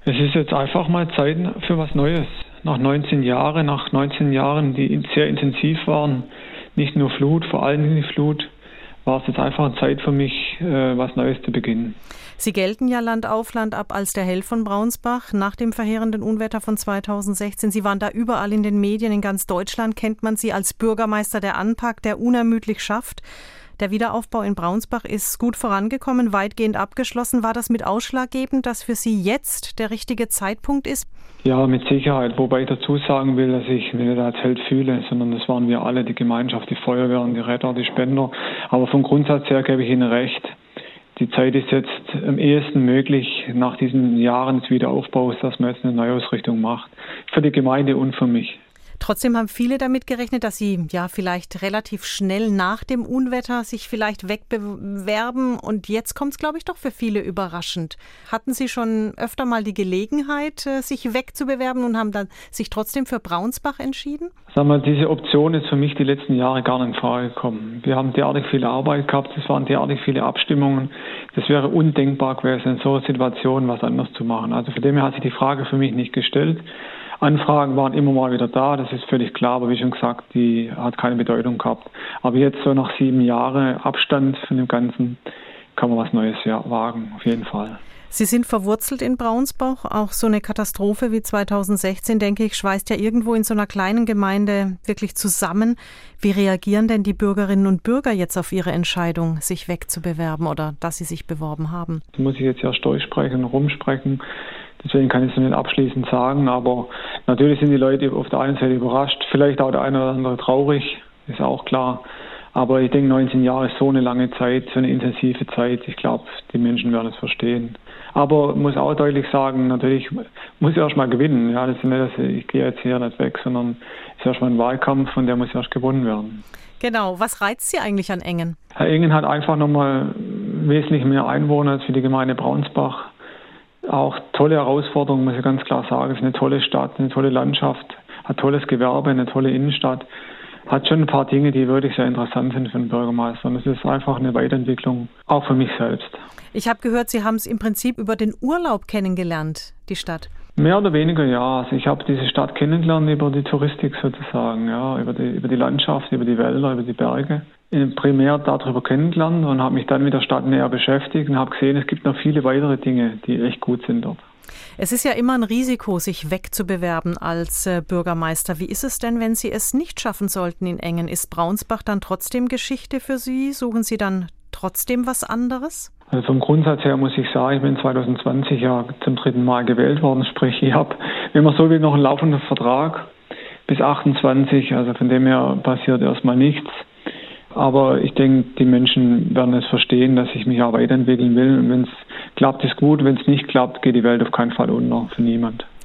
Es ist jetzt einfach mal Zeit für was Neues. Nach 19 Jahren, die sehr intensiv waren, nicht nur Flut, vor allem die Flut, war es jetzt einfach Zeit für mich, was Neues zu beginnen. Sie gelten ja Land auf, Land ab als der Held von Braunsbach nach dem verheerenden Unwetter von 2016. Sie waren da überall in den Medien, in ganz Deutschland kennt man Sie als Bürgermeister, der anpackt, der unermüdlich schafft. Der Wiederaufbau in Braunsbach ist gut vorangekommen, weitgehend abgeschlossen. War das mit ausschlaggebend, dass für Sie jetzt der richtige Zeitpunkt ist? Ja, mit Sicherheit. Wobei ich dazu sagen will, dass ich mich nicht als Held fühle, sondern das waren wir alle, die Gemeinschaft, die Feuerwehren, die Retter, die Spender. Aber vom Grundsatz her gebe ich Ihnen recht. Die Zeit ist jetzt am ehesten möglich, nach diesen Jahren des Wiederaufbaus, dass man jetzt eine Neuausrichtung macht. Für die Gemeinde und für mich. Trotzdem haben viele damit gerechnet, dass Sie ja vielleicht relativ schnell nach dem Unwetter sich vielleicht wegbewerben. Und jetzt kommt es, glaube ich, doch für viele überraschend. Hatten Sie schon öfter mal die Gelegenheit, sich wegzubewerben und haben dann sich trotzdem für Braunsbach entschieden? Sagen wir, diese Option ist für mich die letzten Jahre gar nicht in Frage gekommen. Wir haben derartig viel Arbeit gehabt, es waren derartig viele Abstimmungen. Das wäre undenkbar gewesen, in so einer Situation was anderes zu machen. Also von dem her hat sich die Frage für mich nicht gestellt. Anfragen waren immer mal wieder da, das ist völlig klar, aber wie schon gesagt, die hat keine Bedeutung gehabt. Aber jetzt so nach 7 Jahren Abstand von dem Ganzen kann man was Neues wagen, auf jeden Fall. Sie sind verwurzelt in Braunsbach. Auch so eine Katastrophe wie 2016, denke ich, schweißt ja irgendwo in so einer kleinen Gemeinde wirklich zusammen. Wie reagieren denn die Bürgerinnen und Bürger jetzt auf ihre Entscheidung, sich wegzubewerben oder dass sie sich beworben haben? Das muss ich jetzt erst durchsprechen und rumsprechen. Deswegen kann ich es nicht abschließend sagen, aber natürlich sind die Leute auf der einen Seite überrascht, vielleicht auch der eine oder andere traurig, ist auch klar. Aber ich denke, 19 Jahre ist so eine lange Zeit, so eine intensive Zeit. Ich glaube, die Menschen werden es verstehen. Aber ich muss auch deutlich sagen, natürlich muss ich erst mal gewinnen. Ja, das ist nicht, ich gehe jetzt hier nicht weg, sondern es ist erst mal ein Wahlkampf und der muss erst gewonnen werden. Genau. Was reizt Sie eigentlich an Engen? Herr Engen hat einfach nochmal wesentlich mehr Einwohner als für die Gemeinde Braunsbach. Auch tolle Herausforderungen, muss ich ganz klar sagen. Es ist eine tolle Stadt, eine tolle Landschaft, hat tolles Gewerbe, eine tolle Innenstadt. Hat schon ein paar Dinge, die wirklich sehr interessant sind für den Bürgermeister. Und es ist einfach eine Weiterentwicklung, auch für mich selbst. Ich habe gehört, Sie haben es im Prinzip über den Urlaub kennengelernt, die Stadt. Mehr oder weniger, ja. Also ich habe diese Stadt kennengelernt über die Touristik sozusagen, ja, über die Landschaft, über die Wälder, über die Berge. Primär darüber kennengelernt und habe mich dann mit der Stadt näher beschäftigt und habe gesehen, es gibt noch viele weitere Dinge, die echt gut sind dort. Es ist ja immer ein Risiko, sich wegzubewerben als Bürgermeister. Wie ist es denn, wenn Sie es nicht schaffen sollten in Engen? Ist Braunsbach dann trotzdem Geschichte für Sie? Suchen Sie dann trotzdem was anderes? Also vom Grundsatz her muss ich sagen, ich bin 2020 ja zum 3. Mal gewählt worden. Sprich, ich habe, wenn man so will, noch einen laufenden Vertrag bis 28. Also von dem her passiert erstmal nichts. Aber ich denke, die Menschen werden es verstehen, dass ich mich auch weiterentwickeln will. Und wenn es klappt, ist gut. Wenn es nicht klappt, geht die Welt auf keinen Fall unter, für niemand.